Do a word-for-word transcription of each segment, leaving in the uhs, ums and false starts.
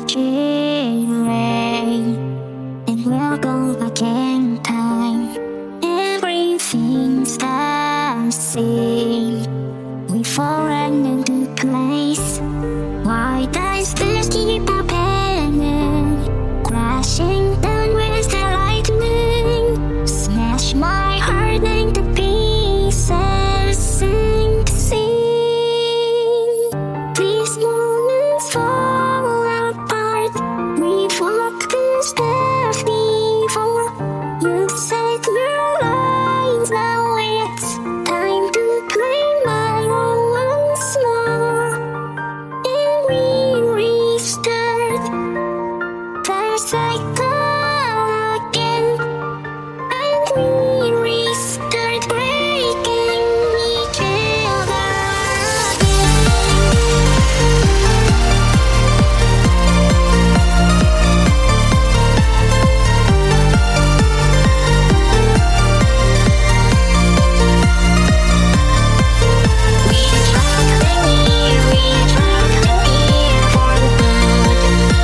rain, and we'll go back in time. Everything's the same. We fallen into place. Why does this keep happening? Crashing down with the lightning, smash my heart into pieces. Sing to sing. These moments fall apart. We've walked this path before. You've said your lines, now it's time to claim my role once more. And we restart the cycle again, and we restart breaking each other We track the near, we track the near for good.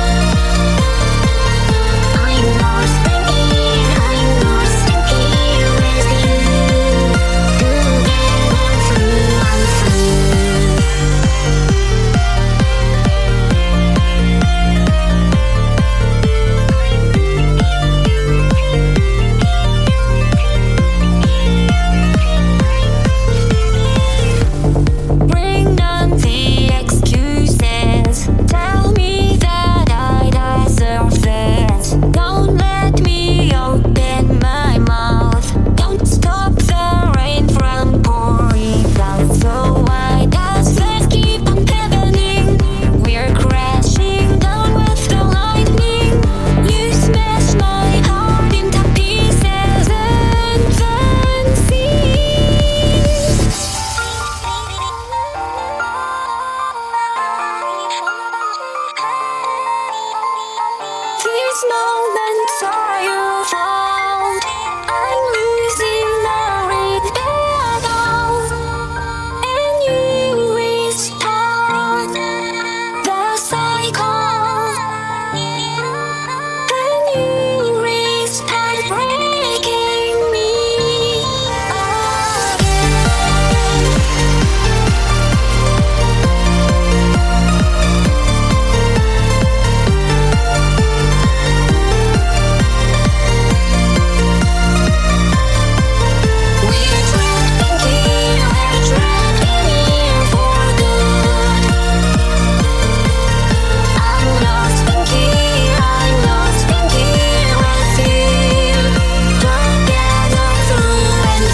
I'm lost in here, I'm lost in here with you. Together through and through. Bring down the excuses. Tell me that I deserve this. Don't let me open my mouth. Don't stop the rain from pouring down. So why does this keep on happening? We're crashing down with the lightning. You smash my heart into pieces and then see. These moments are your fault. I'm losing the battle, and you restart the cycle, and you restart breaking me We're trapped in here, we're trapped in here for good. I'm lost in here, I'm lost in here with you. Together through and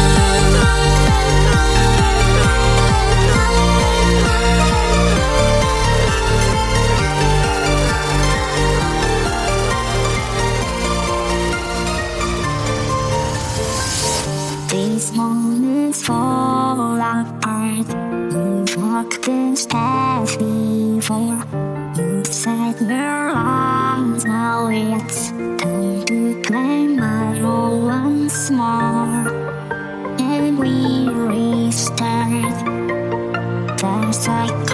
through. These moments fall apart. We've walked this path before. You've said your lines, now it's time to claim my role once more. And we restart the cycle